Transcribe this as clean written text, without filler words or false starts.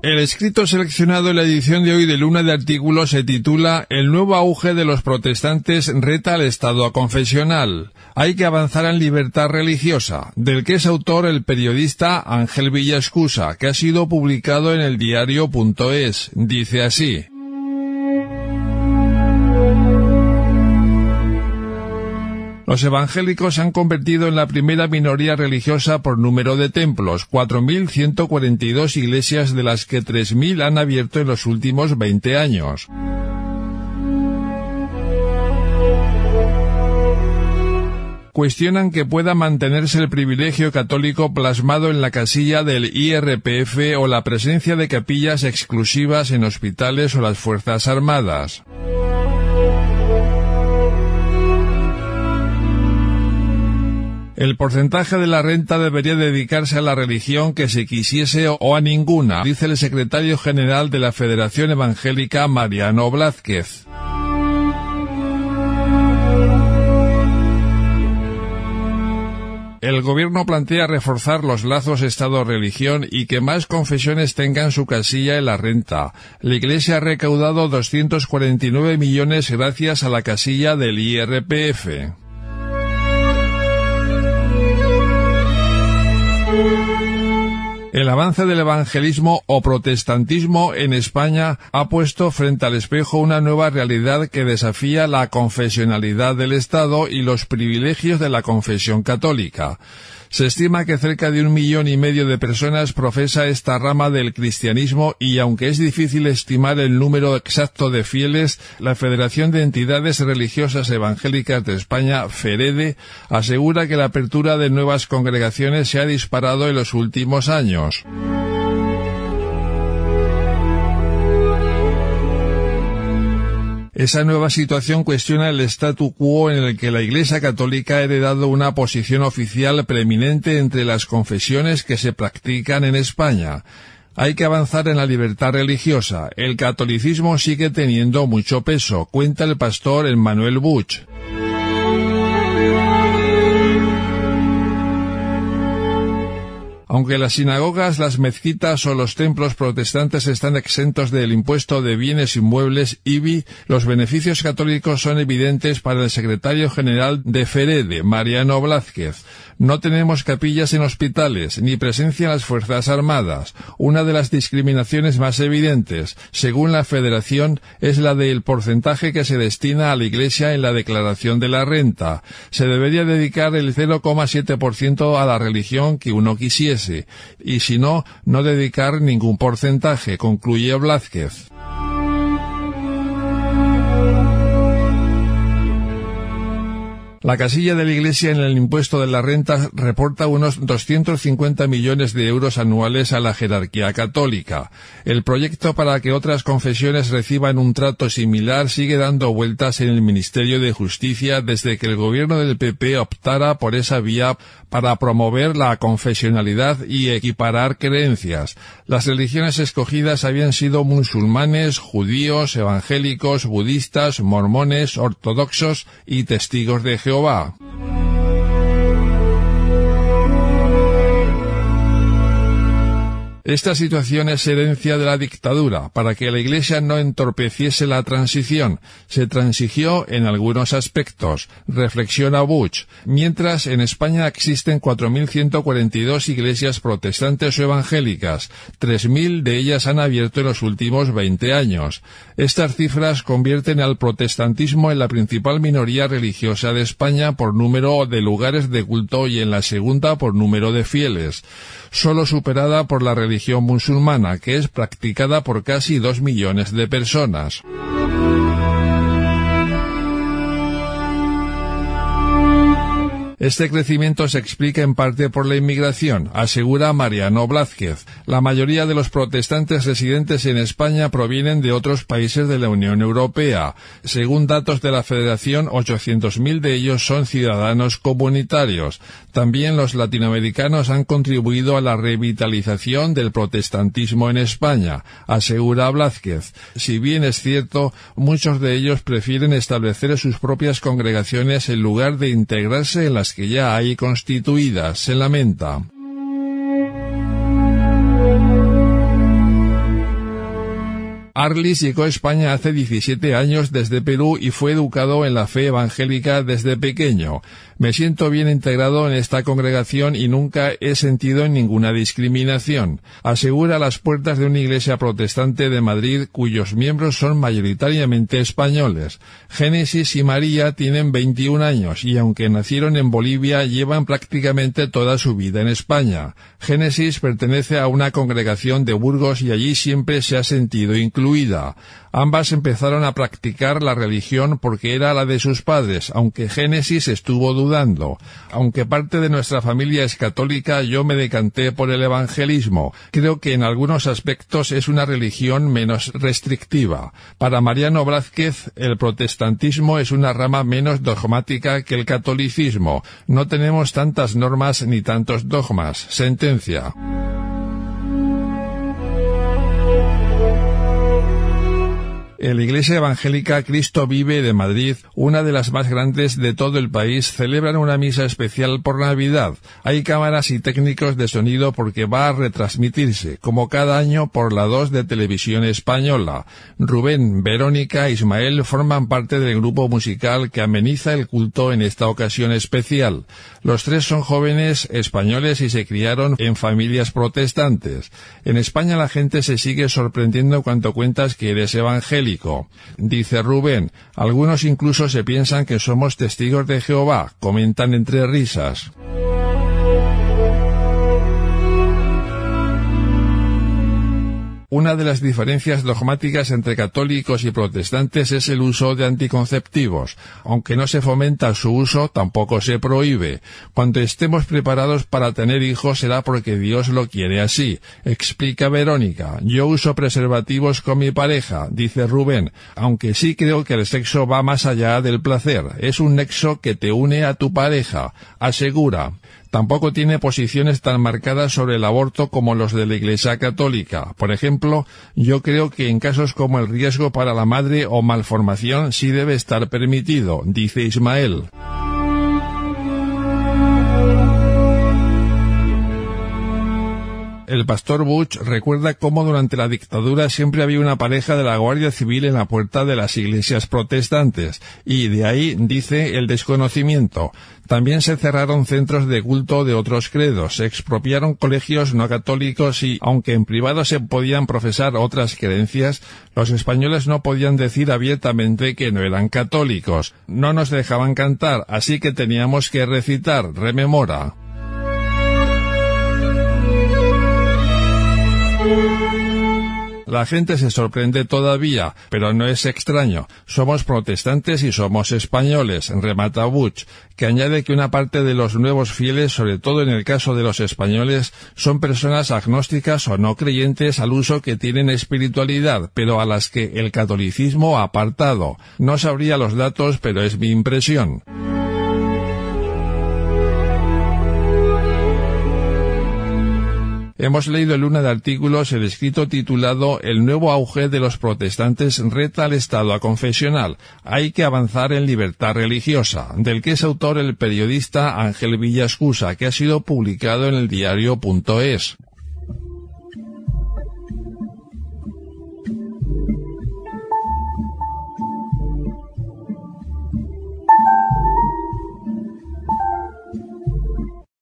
El escrito seleccionado en la edición de hoy de Luna de Artículos se titula «El nuevo auge de los protestantes reta al Estado confesional. Hay que avanzar en libertad religiosa», del que es autor el periodista Ángel Villascusa, que ha sido publicado en el diario.es. Dice así: los evangélicos se han convertido en la primera minoría religiosa por número de templos, 4.142 iglesias, de las que 3.000 han abierto en los últimos 20 años. Cuestionan que pueda mantenerse el privilegio católico plasmado en la casilla del IRPF o la presencia de capillas exclusivas en hospitales o las Fuerzas Armadas. El porcentaje de la renta debería dedicarse a la religión que se quisiese o a ninguna, dice el secretario general de la Federación Evangélica, Mariano Blázquez. El gobierno plantea reforzar los lazos Estado-religión y que más confesiones tengan su casilla en la renta. La Iglesia ha recaudado 249 millones gracias a la casilla del IRPF. El avance del evangelismo o protestantismo en España ha puesto frente al espejo una nueva realidad que desafía la confesionalidad del Estado y los privilegios de la confesión católica. Se estima que cerca de 1,5 millones de personas profesa esta rama del cristianismo y, aunque es difícil estimar el número exacto de fieles, la Federación de Entidades Religiosas Evangélicas de España, FEREDE, asegura que la apertura de nuevas congregaciones se ha disparado en los últimos años. Esa nueva situación cuestiona el statu quo en el que la Iglesia Católica ha heredado una posición oficial preeminente entre las confesiones que se practican en España. Hay que avanzar en la libertad religiosa. El catolicismo sigue teniendo mucho peso, cuenta el pastor Emmanuel Buch. Aunque las sinagogas, las mezquitas o los templos protestantes están exentos del impuesto de bienes inmuebles IBI, los beneficios católicos son evidentes para el secretario general de FEREDE, Mariano Blázquez. No tenemos capillas en hospitales, ni presencia en las Fuerzas Armadas. Una de las discriminaciones más evidentes, según la Federación, es la del porcentaje que se destina a la Iglesia en la declaración de la renta. Se debería dedicar el 0,7% a la religión que uno quisiese, y si no, no dedicar ningún porcentaje, concluye Blázquez. La casilla de la Iglesia en el impuesto de la renta reporta unos 250 millones de euros anuales a la jerarquía católica. El proyecto para que otras confesiones reciban un trato similar sigue dando vueltas en el Ministerio de Justicia desde que el gobierno del PP optara por esa vía para promover la confesionalidad y equiparar creencias. Las religiones escogidas habían sido musulmanes, judíos, evangélicos, budistas, mormones, ortodoxos y testigos de Jehová. Esta situación es herencia de la dictadura. Para que la Iglesia no entorpeciese la transición, se transigió en algunos aspectos, reflexiona Buch, mientras en España existen 4.142 iglesias protestantes o evangélicas, 3.000 de ellas han abierto en los últimos 20 años. Estas cifras convierten al protestantismo en la principal minoría religiosa de España por número de lugares de culto y en la segunda por número de fieles, solo superada por la religión musulmana, que es practicada por casi 2 millones de personas. Este crecimiento se explica en parte por la inmigración, asegura Mariano Blázquez. La mayoría de los protestantes residentes en España provienen de otros países de la Unión Europea. Según datos de la Federación, 800.000 de ellos son ciudadanos comunitarios. También los latinoamericanos han contribuido a la revitalización del protestantismo en España, asegura Blázquez. Si bien es cierto, muchos de ellos prefieren establecer sus propias congregaciones en lugar de integrarse en las que ya hay constituidas, se lamenta. Arlis llegó a España hace 17 años desde Perú y fue educado en la fe evangélica desde pequeño. Me siento bien integrado en esta congregación y nunca he sentido ninguna discriminación. Asegura las puertas de una iglesia protestante de Madrid cuyos miembros son mayoritariamente españoles. Génesis y María tienen 21 años y aunque nacieron en Bolivia llevan prácticamente toda su vida en España. Génesis pertenece a una congregación de Burgos y allí siempre se ha sentido incluida. Ambas empezaron a practicar la religión porque era la de sus padres, aunque Génesis estuvo dudando. Aunque parte de nuestra familia es católica, yo me decanté por el evangelismo. Creo que en algunos aspectos es una religión menos restrictiva. Para Mariano Blázquez, el protestantismo es una rama menos dogmática que el catolicismo. No tenemos tantas normas ni tantos dogmas. Sentencia. En la Iglesia Evangélica Cristo Vive de Madrid, una de las más grandes de todo el país, celebran una misa especial por Navidad. Hay cámaras y técnicos de sonido porque va a retransmitirse, como cada año, por la 2 de Televisión Española. Rubén, Verónica e Ismael forman parte del grupo musical que ameniza el culto en esta ocasión especial. Los tres son jóvenes españoles y se criaron en familias protestantes. En España la gente se sigue sorprendiendo cuando cuentas que eres evangélico. Dice Rubén, algunos incluso se piensan que somos testigos de Jehová, comentan entre risas. Una de las diferencias dogmáticas entre católicos y protestantes es el uso de anticonceptivos. Aunque no se fomenta su uso, tampoco se prohíbe. Cuando estemos preparados para tener hijos será porque Dios lo quiere así, explica Verónica. Yo uso preservativos con mi pareja, dice Rubén, aunque sí creo que el sexo va más allá del placer. Es un nexo que te une a tu pareja, asegura. Tampoco tiene posiciones tan marcadas sobre el aborto como los de la Iglesia Católica. Por ejemplo, yo creo que en casos como el riesgo para la madre o malformación sí debe estar permitido, dice Ismael. El pastor Butch recuerda cómo durante la dictadura siempre había una pareja de la Guardia Civil en la puerta de las iglesias protestantes, y de ahí, dice, el desconocimiento. También se cerraron centros de culto de otros credos, se expropiaron colegios no católicos y, aunque en privado se podían profesar otras creencias, los españoles no podían decir abiertamente que no eran católicos. No nos dejaban cantar, así que teníamos que recitar, rememora. La gente se sorprende todavía, pero no es extraño. Somos protestantes y somos españoles, remata Butch, que añade que una parte de los nuevos fieles, sobre todo en el caso de los españoles, son personas agnósticas o no creyentes al uso que tienen espiritualidad, pero a las que el catolicismo ha apartado. No sabría los datos, pero es mi impresión. Hemos leído en Luna de Artículos el escrito titulado El nuevo auge de los protestantes reta al Estado aconfesional. Hay que avanzar en libertad religiosa, del que es autor el periodista Ángel Villascusa, que ha sido publicado en el diario.es.